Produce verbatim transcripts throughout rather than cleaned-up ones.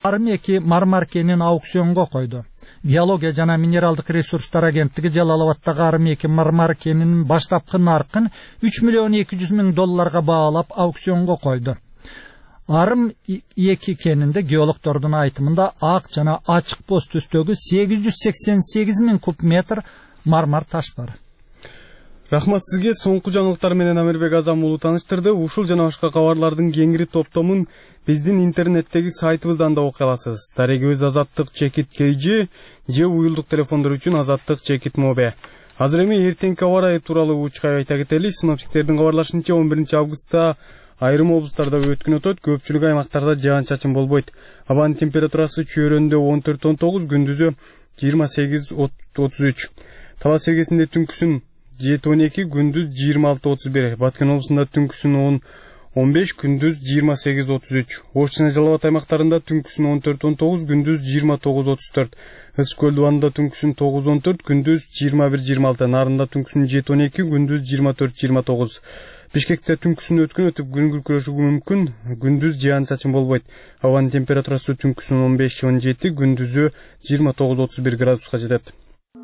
Арым эки Мармар кенин аукционго койду. Геология жана минералдык ресурстар агенттиги Жалал Абаддагы Арым эки Мармар кенинин баштапкы наркын үч миллион эки жүз миң долларга баалап аукционго койду. Арым эки кенинде геологдордун айтымында ак жана ачык боз түстөгү сегиз жүз сексен сегиз миң куб метр мармар таш бар. Рахмат сизге. Соңку жаңылыктар менен Амирбек Азам уулу тааныштырды. Ушул жана башка кабарлардын кеңири топтомун биздин интернеттеги сайтыбыздан да окуй аласыз. Дарегибиз Азаттык Чекит Кейжи же уюлдук телефондор үчүн Азаттык Чекит Мобе. Азыр эми эртеңки аба ырайы тууралуу учкай айта кетели. Синоптиктердин кабарлашынча он биринчи августта айрым облустарда өткүн өтөт, көпчүлүк аймактарда жаан-чачын болбойт. Абанын температурасы чөйрөндө он төрт он тогуз, күндүзү жыйырма сегиз отуз үч. Талас Чергесинде түнкүсүн жети он эки, күндүз жыйырма алты отуз бир. Баткен облусунда түнкүсүн он он беш, күндүз жыйырма сегиз отуз үч. Ош жана Жалал Абад аймактарында түнкүсүн он төрт он тогуз, күндүз жыйырма тогуз отуз төрт. Ысык көл дубанында түнкүсүн тогуз он төрт, күндүз жыйырма бир жыйырма алты. Нарында түнкүсүн жети он эки, күндүз жыйырма төрт жыйырма тогуз. Бишкекте түнкүсүн өткөн өтүп күн күркүрөшүгү мүмкүн, күндүз жаан-чачын болбойт. Абанын температурасы түнкүсүн он беш он жети, күндүзү жыйырма тогуз отуз бир градуска жетет.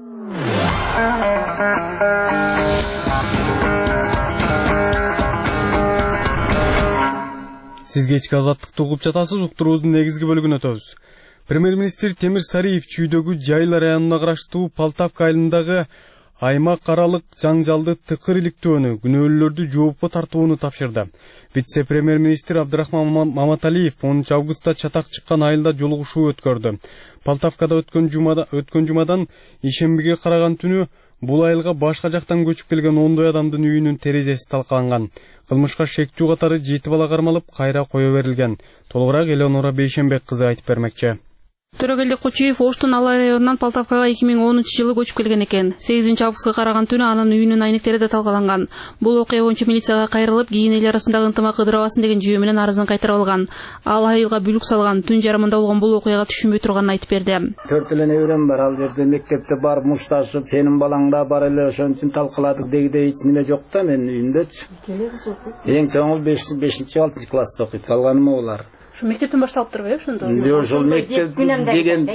Сиз кечки азаттыкты угуп жатасыз. Уктуруубуздун негизги бөлүгүнө өтөбүз. Премьер-министр Темир Сариев чүйдөгү Жайыл районуна караштуу Палтавка айылындагы аймак аралык жаңжалды тыкыр иликтөөнү, күнөөлүүлөрдү жоопко тартууну тапшырды. Вице-премьер-министр Абдрахман Маматалиев онунчу августта чатак чыккан айылда жолугушуу өткөрдү. Палтавкада өткөн жумада өткөн жумадан ишембиге караган түнү бул айылга башка жактан көчүп келген ондой адамдын үйүнүн терезеси талкаланган. Кылмышка шектүү катары жети бала кармалып, кайра кое берилген. Толугураак Элеонора Бейшенбек кызы айтып бермекчи. Төрөгелди Кучуев Оштун Алай районунан Палтавкага эки миң онунчу жылы көчүп келген экен. сегизинчи августка караган түнү анын үйүнүн айнектери да талкаланган. Бул окуя боюнча милицияга кайрылып, кийин эл арасындагы ынтымак ыдырабасын деген жүйө менен арызын кайтарып алган. Ал айылга бүлүк салган, түн жарымында болгон бул окуяга түшүнбөй турганын айтып берди. Төрт эле неберем бар, ал жерде мектепте барып мушташып, сенин балаң да бар эле, ошон үчүн талкаладык дегидей эч неме жок да менин үйүмдөчү. Эң чоңу бешинчи алтынчы класста окуйт, калганы могулар. Şu mekteптен башталып турбайбы ошондо? Ошол мектеп деген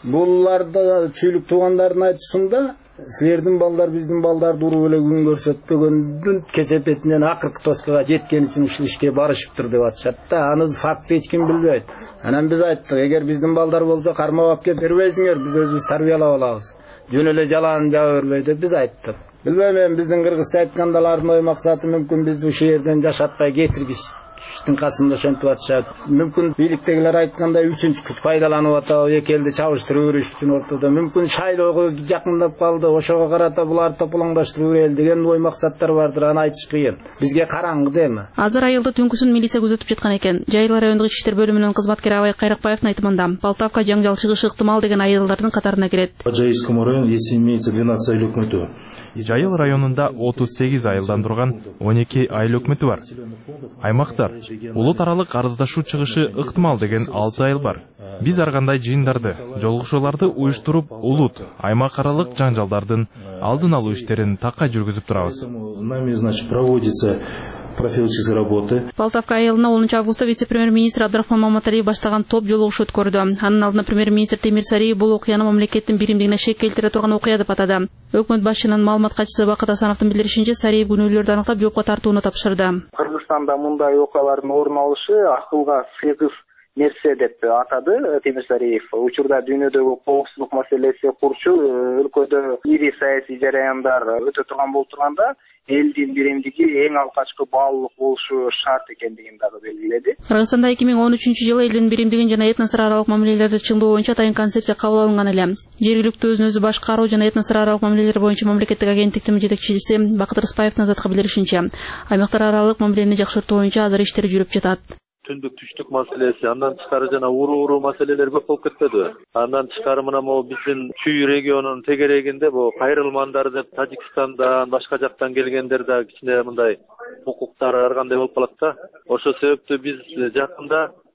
буларды чүйлүк туугандардын айтуусунда силердин балдар биздин балдарды уруп эле күн көрсөтпөгөндүн кесепетинен акыркы тоскага жеткен үчүн ушул ишке барышыптыр деп атышат да. Аны факты эч ким билбейт. Анан биз айттык, эгер биздин балдар болсо кармап алып келип бербейсиңер, биз өзүбүз тарбиялап алабыз. Жөн эле жалаан жаба бербей деп биз айттык. Билбейм, биздин кыргызча айтканда алардын ой максаты мүмкүн бизди ушул жерден жашатпай кетиргиш. Касымда ошентип атышат. Мүмкүн бийликтегилер айткандай үчүнчү күч пайдаланып атабы, эки элди чабыштырып бериш үчүн ортодо. Мүмкүн шайлоого жакындап калды, ошого карата буларды топулаңдаштырып берели деген ой максаттар бардыр, аны айтыш кыйын. Бизге караңгы деми. Азыр айылды түнкүсүн милиция күзөтүп жаткан экен. Жайыл райондук ички иштер бөлүмүнүн кызматкери Абай Кайракбаевдин айтымында, Палтавка жаңжал чыгышы ыктымал деген айылдардын катарына кирет. По Жайылскому району если имеется двенадцать айыл өкмөтү. Жайыл районунда отуз сегиз айылдан турган он эки айыл өкмөтү бар. Аймактар улут аралык арыздашуу чыгышы ыктымал деген алты айыл бар. Биз ар кандай жыйындарды, жолугушууларды уюштуруп, улут, аймак аралык жаңжалдардын алдын алуу иштерин такай жүргүзүп турабыз. Нами, значит, проводится профилактические работы. Палтавка айылына онунчу августта вице-премьер-министр Абдрахман Маматалиев баштаган топ жолугушуу өткөрдү. Анын алдында премьер-министр Темир Сариев бул окуяны мамлекеттин биримдигине шек келтире турган окуя деп атады. Өкмөт башчынын маалымат катчысы Бакыт Асановдун билдиришинче, Сариев күнөөлөрдү аныктап жоопко тартууну тапшырды. Кыргызстанда мындай окуялардын орун алышы акылга сыйгыз нерсе деп атады Темир Сариев. Учурда дүйнөдөгү коопсуздук маселеси курчу өлкөдө ири саясий жараяндар өтө турган болуп турганда элдин биримдиги эң алгачкы баалуулук болушу шарт экендигин дагы белгиледи. Кыргызстанда эки миң он үчүнчү жылы элдин биримдигин жана этносар аралык мамилелерди чыңдоо боюнча атайын концепция кабыл алынган эле. Жергиликтүү өзүн өзү башкаруу жана этносар аралык мамилелер боюнча мамлекеттик агенттиктин жетекчиси Бакыт Рыспаевдин азаттыкка билдиришинче, аймактар аралык мамилени жакшыртуу боюнча азыр иштер жүрүп жатат. Түндүк түштүк маселеси, андан тышкары жана уруу-уруу маселелер көп болуп кетпеди. Андан тышкары мына могу биздин Чүй регионунун тегерегинде бу кайрылмандар деп Тажикстандан, башка жактан келгендер да кичине мындай укуктары ар кандай болуп калат да. Ошол себептүү биз жакында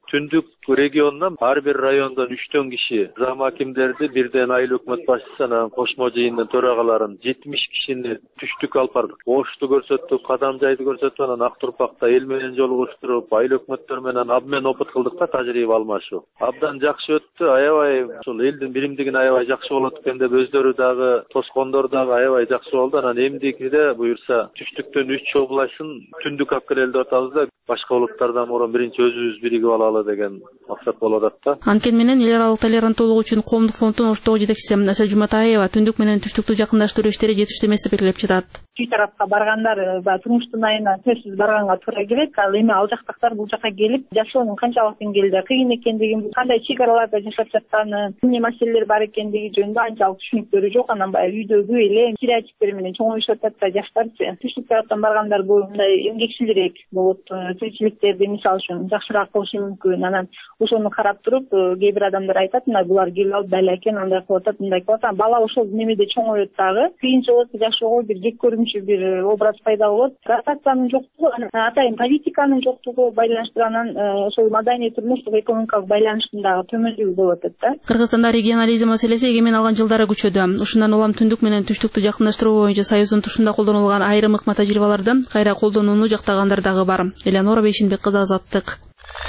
Түндүк регионунан ар бир райондон үчтөн киши зам акимдерди, бирден айыл өкмөт башчысы анан кошмо жыйындын төрагаларын жетимиш кишини түштүк алып бардык. Ошту көрсөттүк, кадам жайды көрсөтүп, анан Ак Турпакта эл менен жолугуштуруп, айыл өкмөттөр менен абмен опыт кылдык да, тажрыйба алмашуу. Абдан жакшы өттү, аябай ушул элдин биримдигин аябай жакшы болот экен деп өздөрү дагы, тоскондор дагы аябай жакшы болду. Анан эмдикиде буюрса түштүктөн үч областын түндүк алып келели деп атабыз да, башка улуттардан мурун биринчи өзүбүз биригип алалы деген максат болуп атат да. Анткени менен эл аралык толеранттуулук үчүн коомдук фонддун Оштогу жетекчиси Асель Жуматаева түндүк менен түштүктү жакындаштыруу иштери жетиштүү эмес деп белгилеп жатат. Үй тарапка баргандар баягы турмуштун айына сөзсүз барганга туура келет. Ал эми ал жактактар бул жака келип жашоонун канчалык деңгээлде кыйын экендигин, кандай чек араларда жашап жатканы, эмне маселелер бар экендиги жөнүндө анчалык түшүнүктөрү жок. Анан баягы үйдөгү эле стереотиптер менен чоңоюшуп атат да жаштарчы. Түштүк тараптан баргандар бул мындай эмгекчилирээк болот. Тиричиликтерди мисалы үчүн жакшыраак кылышы мүмкүн. Анан ошону карап туруп кээ бир адамдар айтат, мына булар келип алып балакен андай кылып атат, мындай кылып атат. Бала ошол немеде чоңоет дагы. Кыйынчылык жашоого бир жек көрүнчү бир образ пайда болот. Ротациянын жоктугу, атайын политиканын жоктугу байланыштуу, анан ошол маданий турмуштук экономикалык байланыштын дагы төмөндүгү болуп атат да. Кыргызстанда регионализм маселеси эгемен алган жылдары күчөдү. Ушундан улам түндүк менен түштүктү жакындаштыруу боюнча Союздун тушунда колдонулган айрым ыкма тажрыйбаларды кайра колдонууну жактагандар дагы бар. Элеонора Бейшенбек кызы, Азаттык.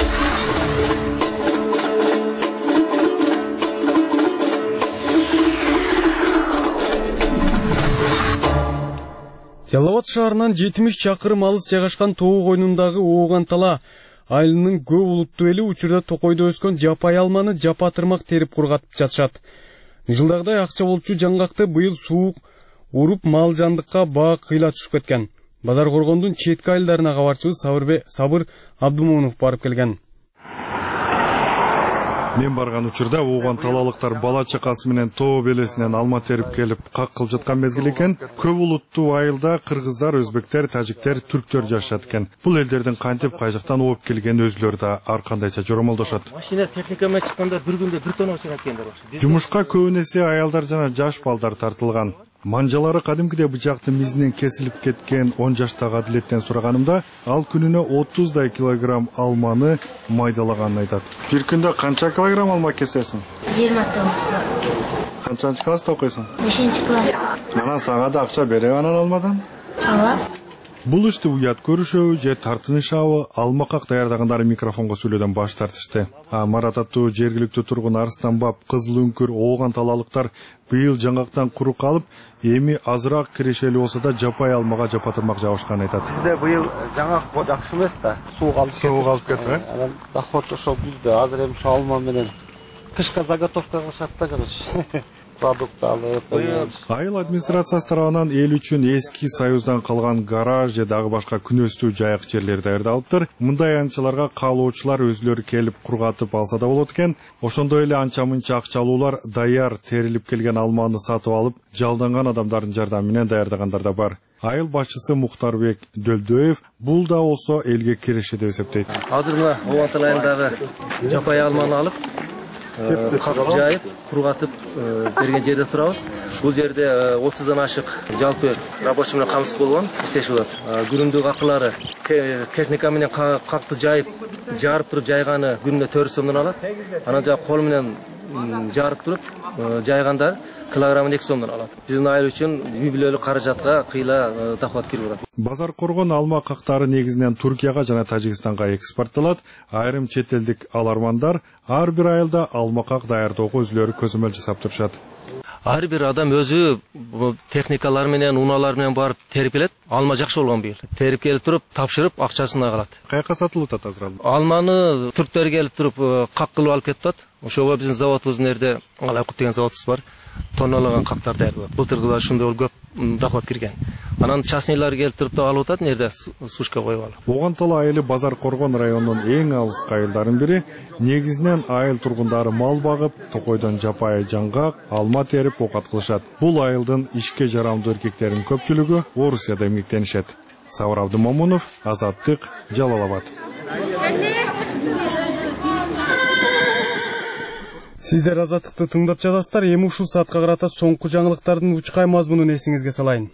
Жалал Абад шаарынан жетимиш чакырым алыс жайгашкан Тоо койнундагы Ооган Тала айылынын көп улуттуу эли учурда токойдо өскөн жапай алманы жапатырмак терип кургатып жатышат. Жылдагыдай акча болчу жаңгакты быйыл суук уруп мал жандыкка баа кыйла түшүп кеткен. Базар Коргондун четки айылдарына кабарчыбыз Сабыр Абдумонов барып келген. Мен барган учурда Ооган талалыктар бала чакасы менен Тоо белесинен алма терип келип как кылып жаткан мезгил экен. Көп улуттуу айылда кыргыздар, өзбектер, тажиктер, түрктөр жашашат экен. Бул элдердин кантип кай жактан ооп келгени өзүлөрү да ар кандайча жоромолдошот. Машина техника менен чыкканда бир күндө бир тонна чыгат экендер. Жумушка көбүн эсе аялдар жана жаш балдар тартылган. Манжалары кадимкидей бычактын мизинен кесилип кеткен он жаштагы Адилеттен сураганымда, ал күнүнө отуздай килограмм алманы майдалаганын айтат. Бир күндө канча килограмм алма кесесиң? жыйырма тогуз. Канчанчы класста окуйсуң? бешинчи класс. Анан сага да акча береби анан алмадан? Ооба. Бул ишти уят көрүшөбү же тартынышабы, алмакак даярдагандары микрофонго сүйлөдөн баш тартышты. А Марат аттуу жергиликтүү тургун Арыстан баб Кызыл үңкүр Ооган талалыктар быйыл жаңгактан куру калып, эми азыраак кирешели болсо да жапай алмага жапатырмак жабышканын айтат. Бизде быйыл жаңгак жакшы эмес да, суук алып кетти. Суук алып кетти. Анан доход ошол бизде азыр эми ошо алма менен кышка заготовка кылышат да, короче. Продукт алып. Айыл администрациясы тарабынан эл үчүн эски Союздан калган гараж же дагы башка күнөстүү жайык жерлер даярдалыптыр. Мындай анчаларга каалоочулар өзүлөрү келип кургатып алса да болот экен. Ошондой эле анча-мынча акчалуулар даяр терилип келген алманы сатып алып, жалданган адамдардын жардамы менен даярдагандар да бар. Айыл башчысы Мухтарбек Дөлдөев бул да болсо элге киреше деп эсептейт. Азыр мына Ооган Тала айылындагы жапай алманы алып, кап жайып, кургатып берген жерде турабыз. Бул жерде отуздан ашык жалпы рабочий менен камсыз болгон иштешип атат. Күнүмдүк акылары техника менен какты жайып, жарып туруп жайганы күнүнө төрт сомдон алат. Анан жа кол менен жарып туруп жайгандар килограммын эки сомдон алат. Биздин айыл үчүн үй бүлөлүк каражатка кыйла доход кирип атат. Базар Коргон алма кактары негизинен Туркияга жана Тажикстанга экспортталат. Айрым чет элдик алармандар ар бир айылда алма как даярдоого өзүлөрү көзөмөл жасап турушат. Ар бир адам өзү техникалар менен, унаалар менен барып терип келет. Алма жакшы болгон быйыл. Терип келип туруп, тапшырып, акчасын алат. Каяка сатылып атат азыр алма? Алманы түрктөр келип туруп, как кылып алып кетип атат. Ошого биздин заводубуздун жерде Алайкут деген заводубуз бар. Тонналаган кактар даярдалат. Былтыргыда ушундай көп доход кирген. Анан частныйлар келип туруп да алып атат, нерде сушка коюп алып. Ооган Тала айылы Базар Коргон районунун эң алыскы айылдарын бири. Негизинен айыл тургундары мал багып, токойдон жапай жаңгак, алма терип окат кылышат. Бул айылдын ишке жарамдуу эркектеринин көпчүлүгү Орусияда эмгектенишет. Сабыр Абдумомунов, Азаттык, Жалал Абад. Сиздер Азаттыкты тыңдап жатасыздар. Эми ушул саатка карата соңку жаңылыктардын учкай мазмунун эсиңизге салайын.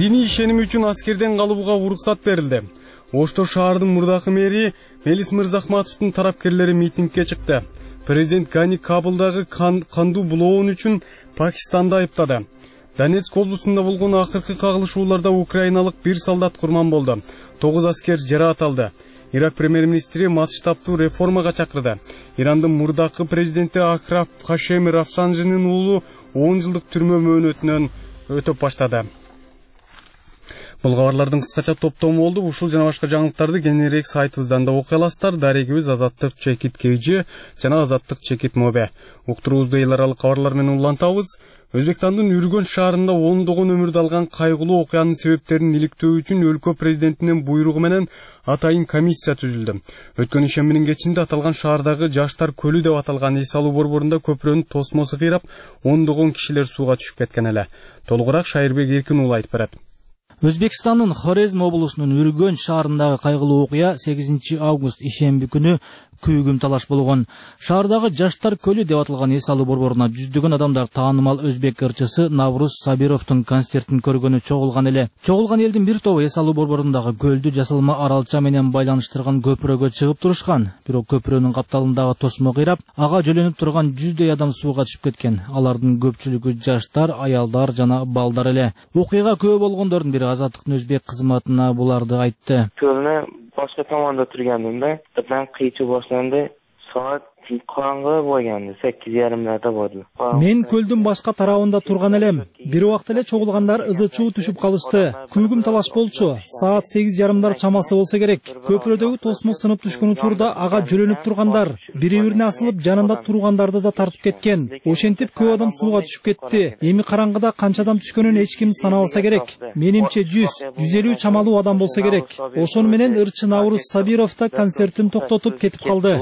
Диний ишеним үчүн аскерден калууга уруксат берилди. Ошто шаардын мурдакы мэри Мелис Мырзахматовдун тарапкерлери митингге чыкты. Президент Гани Кабылдагы кандуу булоон үчүн Пакистанды айыптады. Донецк облусунда болгон акыркы кагылышууларда украиналык бир солдат курман болду. тогуз аскер жараат алды. Ирак премьер-министри масштабтуу реформага чакырды. Ирандын мурдакы президенти Акрам Хашеми Рафсанжинин уулу он жылдык түрмө мөөнөтүнөн өтөп баштады. Бул кабарлардын кыскача топтому болду. Ушул жана башка жаңылыктарды кененирээк сайтыбыздан да окуй аласыздар. Дарегибиз Азаттык Чекит Кейжи жана Азаттык Чекит Мобе. Уктуруубузду эл аралык кабарлар менен улантабыз. Өзбекстандын Үргөн шаарында ондогон өмүрдү алган кайгылуу окуянын себептерин иликтөө үчүн өлкө президентинин буйругу менен атайын комиссия түзүлдү. Өткөн ишембинин кечинде аталган шаардагы Жаштар көлү деп аталган эс алуу борборунда көпүрөнүн тосмосу кыйрап, ондогон кишилер сууга түшүп кеткен эле. Толугураак Шайырбек Эркин уулу айтып берет. Өзбекстандын Хорезм облусунун Үргөн шаарындагы кайгылуу окуя сегизинчи август ишемби күнү күйгүм талаш болгон. Шаардагы Жаштар көлү деп аталган эс алуу борборуна жүздөгөн адамдар таанымал өзбек ырчысы Навруз Сабировдун концертин көргөнү чогулган эле. Чогулган элдин бир тобу эс алуу борборундагы көлдү жасалма аралча менен байланыштырган көпүрөгө чыгып турушкан. Бирок көпүрөнүн капталындагы тосмо кыйрап, ага жөлөнүп турган жүздөй адам сууга түшүп кеткен. Алардын көпчүлүгү жаштар, аялдар жана балдар эле. Окуяга күбө болгондордун бири Азаттыктын өзбек кызматына буларды айтты. Көлүнө башка томонда тургандымда, birden кыйчуу башланды. Saat караңгы болгонду, сегиз жарымдарда болду. Мен көлдүн башка тарабында турган элем. Бир убакыт эле чогулгандар ызы-чуу түшүп калышты. Күйгүм талаш болчу. Саат сегиз жарымдар чамасы болсо керек. Көпүрөдөгү тосмо сынып түшкөн учурда ага жөлөнүп тургандар, бири-бирине асылып жанында тургандарды да тартып кеткен. Ошентип көп адам сууга түшүп кетти. Эми караңгыда канча адам түшкөнүн эч ким санабаса керек. Менимче жүз, жүз элүү чамалуу адам болсо керек. Ошону менен ырчы Навруз Сабиров да концертин токтотуп кетип калды.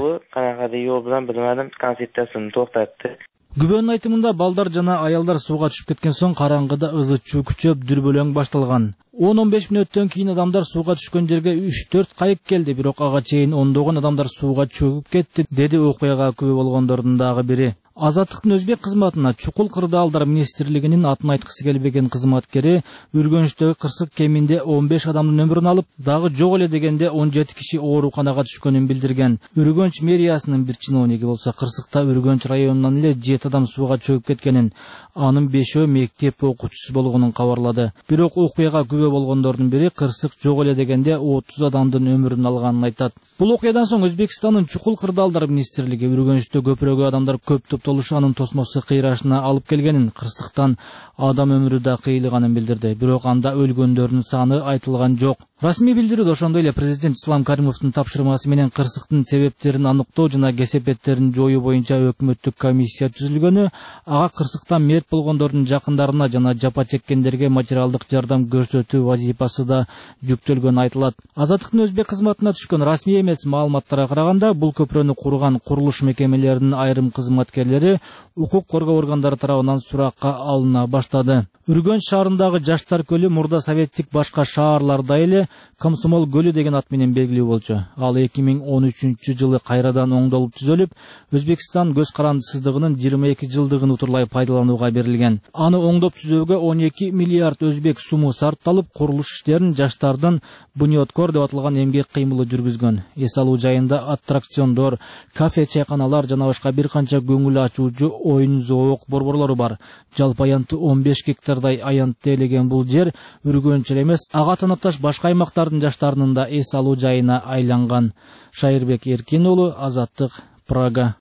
Концертиясын токтатты. Күбөнүн айтымында балдар жана аялдар сууга түшүп кеткен соң караңгыда ызы-чуу күчөп дүрбөлөң башталган. он он беш мүнөттөн кийин адамдар сууга түшкөн жерге үч төрт кайык келди, бирок ага чейин ондогон адамдар сууга чөгүп кетти, деди окуяга күбө болгондордун дагы бири. Азаттыктын өзбек кызматына чукул кырдаалдар министрлигинин атын айткысы келбеген кызматкери Үргөнчтөгү кырсык кеминде он беш адамдын өмүрүн алып, дагы жок эле дегенде он жети киши ооруканага түшкөнүн билдирген. Үргөнч мэриясынын бир чиновниги болсо кырсыкта Үргөнч районунан эле жети адам сууга чөгүп кеткенин, анын бешөө мектеп окуучусу болгонун кабарлады. Бирок окуяга күбө болгондордун бири кырсык жок эле дегенде отуз адамдын өмүрүн алганын айтат. Бул окуядан соң Өзбекстандын чукул кырдаалдар министрлиги Үргөнчтө көпүрөгө адамдар көп топтолушанын тосмосу кыйрашына алып келгенин, кырсыктан адам өмүрү да кыйылганын билдирди. Бирок анда өлгөндөрдүн саны айтылган жок. Расмий билдирүүдө ошондой эле президент Ислам Каримовдун тапшырмасы менен кырсыктын себептерин аныктоо жана кесепеттерин жоюу боюнча өкмөттүк комиссия түзүлгөнү, ага кырсыктан мерт болгондордун жакындарына жана жапа чеккендерге материалдык жардам көрсөтүү вазифасы да жүктөлгөнү айтылат. Азаттыктын өзбек кызматына түшкөн расмий эмес маалыматтарга караганда, бул көпүрөнү курган курулуш мекемелеринин айрым кызматкерлери укук коргоо органдары тарабынан суракка алына баштады. Үргөнч шаарындагы Жаштар көлү мурда советтик башка шаарларда эле Комсомол көлү деген ат менен белгилүү болчу. Ал эки миң он үчүнчү жылы кайрадан оңдолуп түзөлүп, Өзбекстан көз карандысыздыгынын жыйырма эки жылдыгын утурлай пайдаланууга берилген. Аны оңдоп түзөөгө он эки миллиард өзбек суму сарпталып, курулуш иштерин жаштардын Буньоткор деп аталган эмгек кыймылы жүргүзгөн. Эс алуу жайында аттракциондор, кафе, чайканалар жана башка бир канча көңүл ачуучу оюн зоок борборлору бар. Жалпы аянты он беш гектардай аянт тейлеген бул жер Үргөнч эле эмес, ага танапташ башка аймактардын жаштарынын да эс алуу жайына айланган. Шайырбек Эркин уулу, Азаттык, Прага.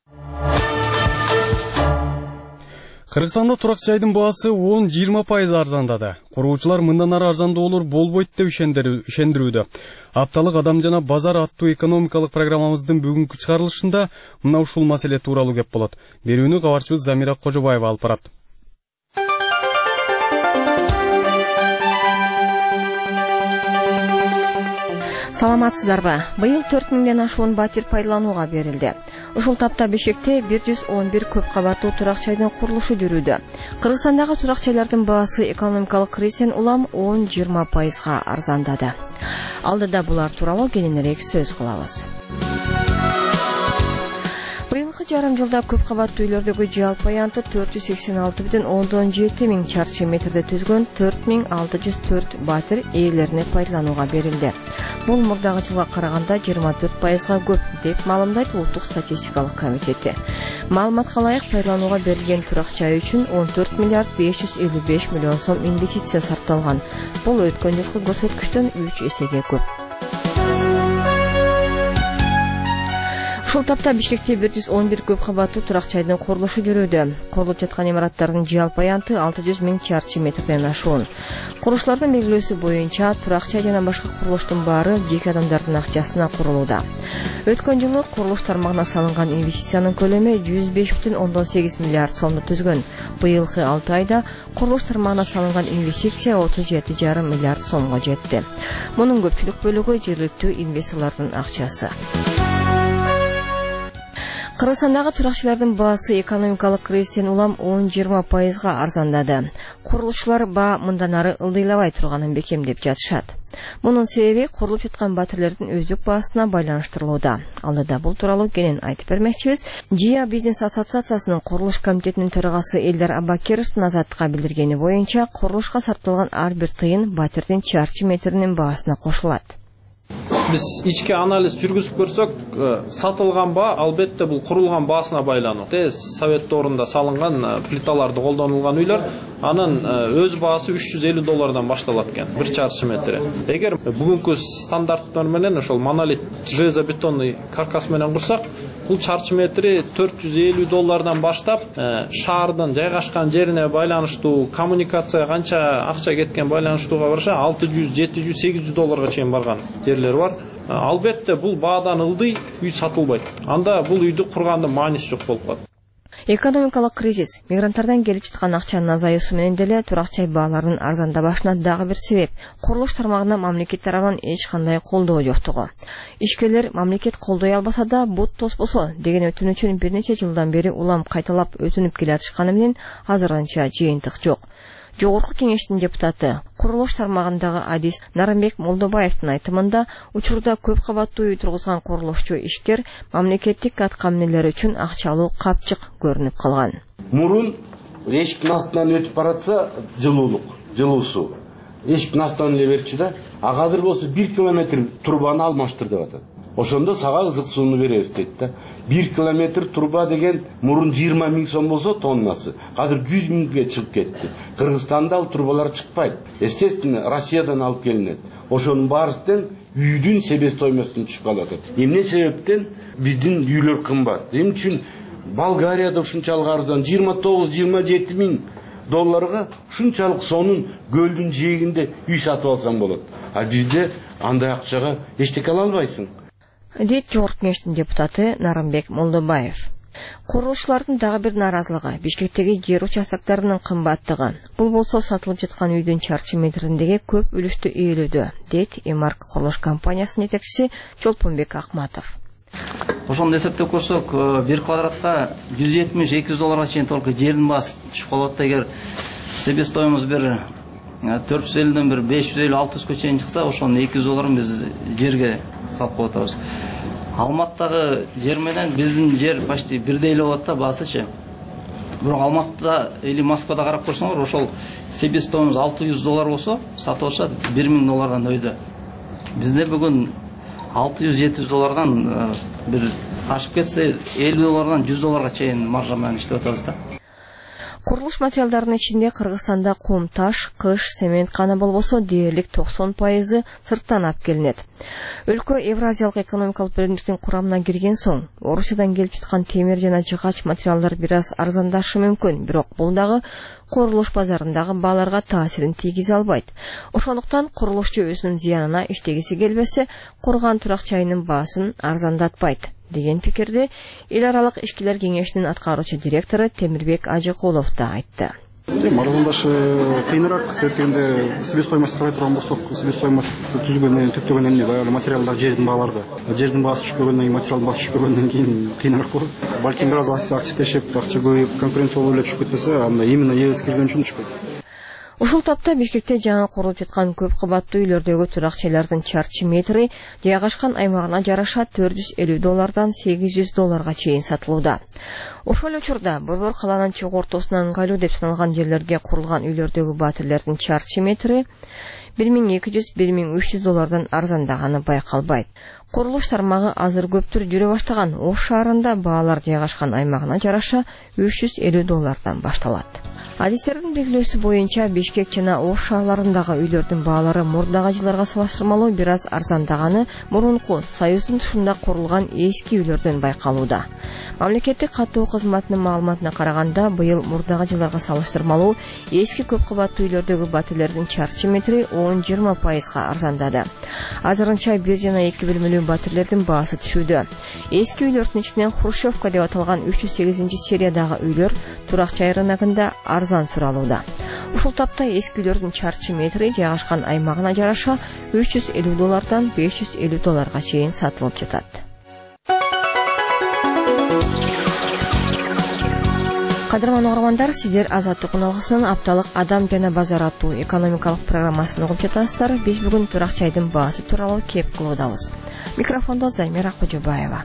Кыргызстанда турак жайдын баасы он жыйырма пайыз арзандады. Куруучулар мындан ары арзандоолор болбойт деп ишендирүүдө. Апталык адам жана базар аттуу экономикалык программабыздын бүгүнкү чыгарылышында мына ушул маселе тууралуу кеп болот. Берүүнү кабарчыбыз Замира Кожобаева алып барат. Саламатсыздарбы? Быйыл төрт миңден ашуун батир пайдаланууга берилди. Ушул тапта Бишкекте бир жүз он бир көп кабаттуу турак жайдын курулушу жүрүүдө. Кыргызстандагы турак жайлардын баасы экономикалык кризистен улам он жыйырма пайызга арзандады. Алдыда булар тууралуу кененирээк сөз кылабыз. Быйыл Акыркы жарым жылда көп кабаттуу үйлөрдөгү жалпы аянты төрт жүз сексен алты бүтүн ондон жети миң чарчы метрди түзгөн төрт миң алты жүз төрт батир ээлерине пайдаланууга берилди. Бул мурдагы жылга караганда жыйырма төрт пайызга көп деп маалымдайт Улуттук статистикалык комитети. Маалыматка ылайык пайдаланууга берилген турак жай үчүн он төрт миллиард беш жүз элүү беш миллион сом инвестиция сарпталган. Бул өткөн жылкы көрсөткүчтөн үч эсеге көп. Ушул тапта Бишкекте бир жүз он бир көп кабаттуу турак жайдын курулушу жүрүүдө. Курулуп жаткан имараттардын жалпы аянты алты жүз миң чарчы метрден ашуун. Курулуштардын белгилөөсү боюнча турак жай жана башка курулуштун баары жеке адамдардын акчасына курулууда. Өткөн жылы курулуш тармагына салынган инвестициянын көлөмү жүз беш бүтүн ондон сегиз миллиард сомду түзгөн. Быйылкы алты айда курулуш тармагына салынган инвестиция отуз жети жарым миллиард сомго жетти. Мунун көпчүлүк бөлүгү жергиликтүү инвесторлордун акчасы. Кыргызстандагы туракчылардын баасы экономикалык кризистен улам он жыйырма пайызга арзандады. Курулушчулар баа мындан ары ылдыйлабай турганын бекемдеп жатышат. Мунун себеби курулуп жаткан батирлердин өздүк баасына байланыштырылууда. Алдыда бул тууралуу кенен айтып бермекчибиз. ЖИА бизнес ассоциациясынын курулуш комитетинин төрагасы Элдар Абакировдун Азаттыкка билдиргени боюнча, курулушка сарпталган ар бир тыйын батирдин чарчы метринин баасына кошулат. Biz ички анализ жүргүзүп көрсөк, сатылган баа албетте бул курулган баасына байлануу. Совет доорунда салынган плиталарды колдонулган үйлөр, анын өз баасы үч жүз элүү доллардан башталат экен, бир чарчы метри. Эгер бүгүнкү стандарттар менен ошол монолит железобетонный каркас менен курсак, бул чарчы метри төрт жүз элүү доллардан баштап, шаардын жайгашкан жерине байланыштуу, коммуникация канча акча кеткен байланыштууга барыша алты жүз, жети жүз, сегиз жүз долларга чейин барган жерлер бар. Албетте бул баадан ылдый үй сатылбайт. Анда бул үйдү кургандын мааниси жок болуп калат. Экономикалык кризис, мигранттардан келип жаткан акчанын азаюусу менен деле турак жай бааларынын арзандабашына дагы бир себеп. Курулуш тармагына мамлекет тарабынан эч кандай колдоо жоктугу. Ишкерлер мамлекет колдой албаса да бут тоспосо деген өтүнүчүн бир нече жылдан бери улам кайталап өтүнүп келе жатышканы менен азырынча жыйынтык жок. Жогорку кеңештин депутаты, курулуш тармагындагы адис Нарымбек Молдобаевдин айтымында, учурда көп кабаттуу үй тургузган курулушчу ишкер мамлекеттик аткамнелер үчүн акча алуу капчык көрүнүп калган. Мурун эшиктин астынан өтүп баратса жылуулук, жылуу суу. Эшиктин астынан эле берчү да, а азыр болсо бир километр турбаны алмаштыр деп атат. Ошондо сага ызык сууну беребиз дейт да. бир километр турба деген мурун жыйырма миң сом болсо тоннасы, азыр жүз миңге чыгып кетти. Кыргызстанда ал турбалар чыкпайт. Естественно, Россиядан алып келинет. Ошонун баарысынан үйдүн себестоимостун түшүп калат. Эмне себептен биздин үйлөр кымбат? Эмне үчүн Болгарияда ушунчалык арзан жыйырма тогуз жыйырма жети миң долларга ушунчалык сонун көлдүн жээгинде үй сатып алсаң болот. А бизде андай акчага эчтеке ала албайсың. Дейт Жогорку кеңештин депутаты Нарымбек Молдобаев. Курулушчулардын дагы бир наразылыгы Бишкектеги жер участоктарынын кымбаттыгы. Бул болсо сатылып жаткан үйдүн чарчы метриндеги көп үлүштү ээлөөдө, дейт Эмарк курулуш компаниясынын жетекчиси Чолпонбек Акматов. Ошондо эсептеп көрсөк, бир квадратка жүз жетимиш эки жүз долларга чейин только жердин баасы түшүп калат. Эгер себестоимость бир төрт жүз элүүдөн бир беш жүз элүү алты жүзгө чейин чыкса, ошонун эки жүз долларын биз жерге салып коюп атабыз. Алматтагы жер менен биздин жер почти бирдей эле болот да баасычы. Бирок Алматыда или Москвада карап көрсөңөр, ошол себестоимость алты жүз доллар болсо, сатып алышат бир миң доллардан өйдө. Бизде бүгүн алты жүз жети жүз доллардан бир ашып кетсе элүү доллардан жүз долларга чейин маржа менен иштеп атабыз да. Курулуш материалдарынын ичинде Кыргызстанда кум, таш, кыш, цемент гана болбосо дээрлик токсон пайызы сырттан алып келинет. Өлкө Евразиялык экономикалык биримдиктин курамына кирген соң, Орусиядан келип жаткан темир жана жыгач материалдар бир аз арзандашы мүмкүн, бирок бул дагы курулуш базарындагы бааларга таасирин тийгизе албайт. Ошондуктан курулушчу өзүнүн зыянына иштегиси келбесе, курган турак жайынын баасын арзандатпайт деген пикирди эл аралык ишкилер кеңешинин аткаруучу директору Темирбек Ажыкулов да айтты. Арзандашы кыйыныраак, себептегенде себестоимость карай турган болсок, себестоимость түзгөндөн түптөгөн эмне баягы материалдар жердин бааларда. Жердин баасы түшүп көргөндөн кийин, материалдын баасы түшүп көргөндөн кийин кыйыныраак болот. Балким бир аз акча тешип, акча көбөйүп, конкуренция болуп эле түшүп кетпесе, анда именно эбес келген үчүн түшпөйт. Ушул тапта Бишкекте жаңы курулуп жаткан көп кабаттуу үйлөрдөгү туракчайлардын чарчы метри жайгашкан аймагына жараша төрт жүз элүү доллардан сегиз жүз долларга чейин сатылууда. Ошол учурда борбор каланын чыгуу ортосуна ыңгайлуу деп саналган жерлерге курулган үйлөрдөгү батирлердин чарчы метри бир миң эки жүз — бир миң үч жүз доллардан арзандаганы байкалбайт. Курулуш тармагы азыр көптүр жүрө баштаган Ош шаарында баалар жайгашкан аймагына жараша үч жүз элүү доллардан башталат. Адистердин белгилөөсү боюнча Бишкек жана Ош шаарларындагы үйлөрдүн баалары мурдагы жылдарга салыштырмалуу бир аз арзандаганы мурунку Союздун тушунда курулган эски үйлөрдөн байкалууда. Мамлекеттик каттоо кызматынын маалыматына караганда, быйыл мурдагы жылдарга салыштырмалуу эски көп кабаттуу үйлөрдөгү батирлердин чарчы метри он — жыйырма пайызга арзандады. Азырынча бир жана эки бөлмөлүү батирлердин баасы түшүүдө. Эски үйлөрдүн ичинен Хрущевка деп аталган үч жүз сегизинчи сериядагы үйлөр турак-жай рыногунда арзан суралууда. Ушул тапта эски үйлөрдүн чарчы метри жайгашкан аймагына жараша үч жүз элүү доллардан беш жүз элүү долларга чейин сатылып жатат. Кадырман угармандар, сиздер Азаттык уналгысынын апталык Адам жана базар аттуу экономикалык программасын угуп жатасыздар. Биз бүгүн турак-жайдын баасы тууралуу кеп кылуудабыз. Микрофондо Займира Кожобаева.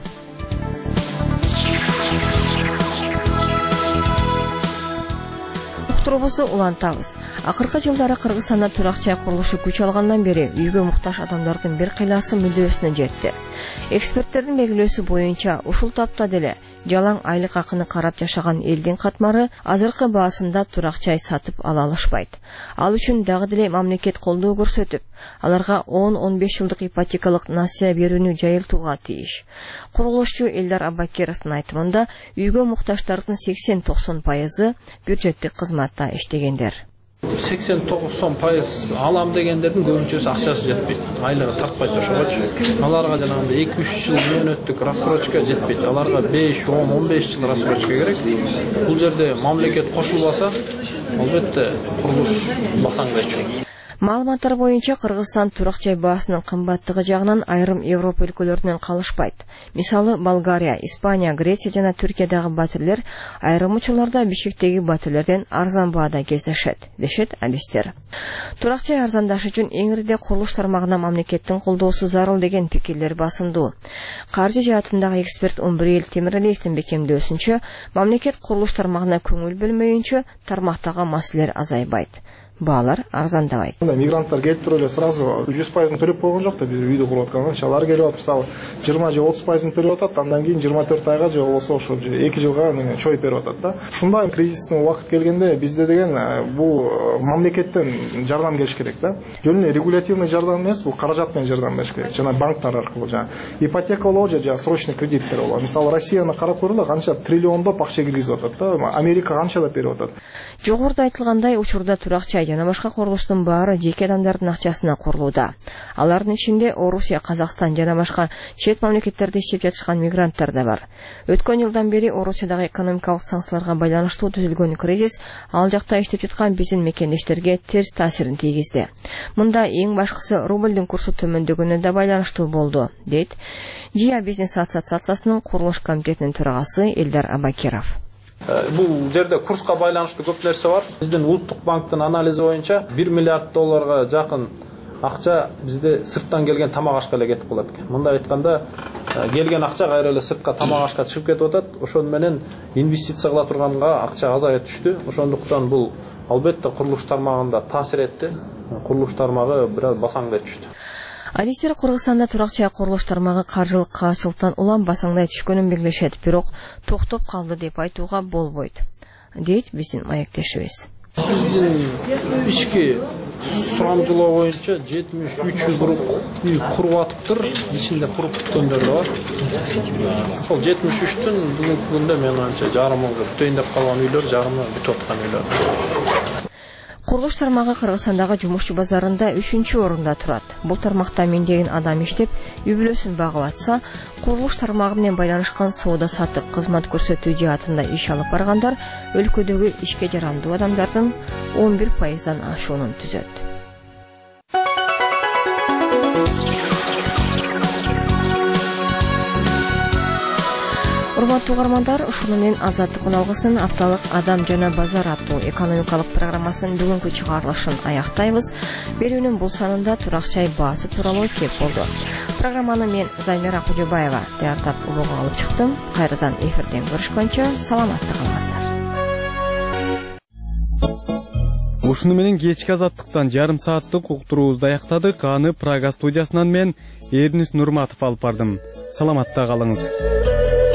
Уктурубузду улантабыз. Акыркы жылдары Кыргызстанда турак-жай курулушу күч алгандан бери үйгө муктаж адамдардын бир кыйласы мүдөөсүнө жетти. Эксперттердин белгилөөсү боюнча, ушул тапта деле жалаң айлык акыны карап жашаган элдин катмары азыркы баасында турак-жай сатып ала алышпайт. Ал үчүн дагы деле мамлекет колдоо көрсөтүп, аларга он — он беш жылдык ипотекалык насыя берүүнү жайылтууга тийиш. Курулушчу Элдар Абакировдун айтымында, үйгө муктаждардын сексен — токсон пайызы бюджеттик кызматта иштегендер. сексен — токсон пайыз алам дегендердин көбүнчөсү акчасы жетпейт, айлыгы тартпайт ошогочу. Аларга жанагындай эки — үч жыл мөөнөттүк рассрочка жетпейт. Аларга беш — он — он беш жыл рассрочка керек. Бул жерде мамлекет кошулбаса, албетте курулуш басаңдайчу. Маалыматтар боюнча Кыргызстан турак-жай баасынын кымбаттыгы жагынан айрым Европа өлкөлөрүнөн калышпайт. Мисалы, Болгария, Испания, Греция жана Түркиядагы батирлер айрым учурларда Бишкектеги батирлерден арзан баада кездешет, дешет адистер. Турак-жай арзандашы үчүн эң ириде курулуш тармагына мамлекеттин колдоосу зарыл деген пикирлер басымдуу. Каржы жаатындагы эксперт Умбриел Темиралиевдин бекемдөөсүнчө, мамлекет курулуш тармагына көңүл бөлмөйүнчө тармактагы маселелер азайбайт. Баалар арзандабайт. Мигранттар келип туруп эле сразу жүз пайызын төлөп койгон жок да, бир үйдү куруп атканча алар келип атып, мисалы жыйырма же отуз пайызын төлөп атат, андан кийин жыйырма төрт айга же болбосо ошо эки жылга чоюп берип атат да. Ушундай кризистин убакыт келгенде бизде деген бул мамлекеттен жардам келиш керек да. Жөн эле регулятивный жардам эмес, бул каражат менен жардам бериш керек. Жана банктар аркылуу жана ипотека болобу же жана срочный кредиттер болобу. Мисалы Россияны карап көрөлү, канча триллиондоп акча киргизип атат да. Америка канчалап берип атат. Жогоруда айтылгандай, учурда турак-жай жана башка курулуштун баары жеке адамдардын акчасына курулууда. Алардын ичинде Орусия, Казакстан жана башка чет мамлекеттерде иштеп жатышкан мигранттар да бар. Өткөн жылдан бери Орусиядагы экономикалык санкцияларга байланыштуу түзүлгөн кризис ал жакта иштеп жаткан биздин мекендештерге терс таасирин тийгизди. Мында эң башкысы рубльдин курсу төмөндөгөнүнө да байланыштуу болду, дейт Жия бизнес ассоциациясынын курулуш комитетинин төрагасы Элдар Абакиров. Бул жерде курска байланыштуу көп нерсе бар. Биздин Улуттук банктын анализи боюнча бир миллиард долларга жакын акча бизде сырттан келген тамак ашка эле кетип калат экен. Мындай айтканда, келген акча кайра эле сыртка тамак ашка чыгып кетип атат. Ошон менен инвестиция кыла турганга акча азая түштү. Ошондуктан бул албетте курулуш тармагында таасир этти. Курулуш тармагы бир аз басаңдай түштү. Адистер Кыргызстанда турак-жай курулуш тармагы каржылык каачылыктан улам басаңдай түшкөнүн белгилешет, бирок токтоп калды деп айтууга болбойт, дейт биздин маектешибиз. Биздин ички сурамжылоо боюнча жетимиш үч куруп үй куруп атыптыр, ичинде куруп бүткөндөр да бар. Ошол жетимиш үчтүн бүгүнкү күндө мен анча жарымы бүтөйүн деп калган үйлөр, жарымы бүтүп аткан үйлөр. Курулуш тармагы Кыргызстандагы жумушчу базарында үчүнчү орунда турат. Бул тармакта миңдеген адам иштеп, үй бүлөсүн багып атса, курулуш тармагы менен байланышкан соода сатып, кызмат көрсөтүү жаатында иш алып баргандар өлкөдөгү ишке жарамдуу адамдардын он бир пайыздан ашуунун түзөт. урматтуу угармандар, ушуну менен Азаттык үналгысынын апталык Адам жана базар аттуу экономикалык программасынын бүгүнкү чыгарылышын аяктайбыз. Берүүнүн бул санында турак чай баасы тууралуу кеп болду. Программаны мен Замира Кужубаева даярдап улууга алып чыктым. Кайрадан эфирден көрүшкөнчө саламатта калыңыздар. Ушуну менен кечки Азаттыктан жарым сааттык уктуруубузду аяктадык. Аны Прага студиясынан мен Эрнис Нурматов алып бардым. Саламатта калыңыз.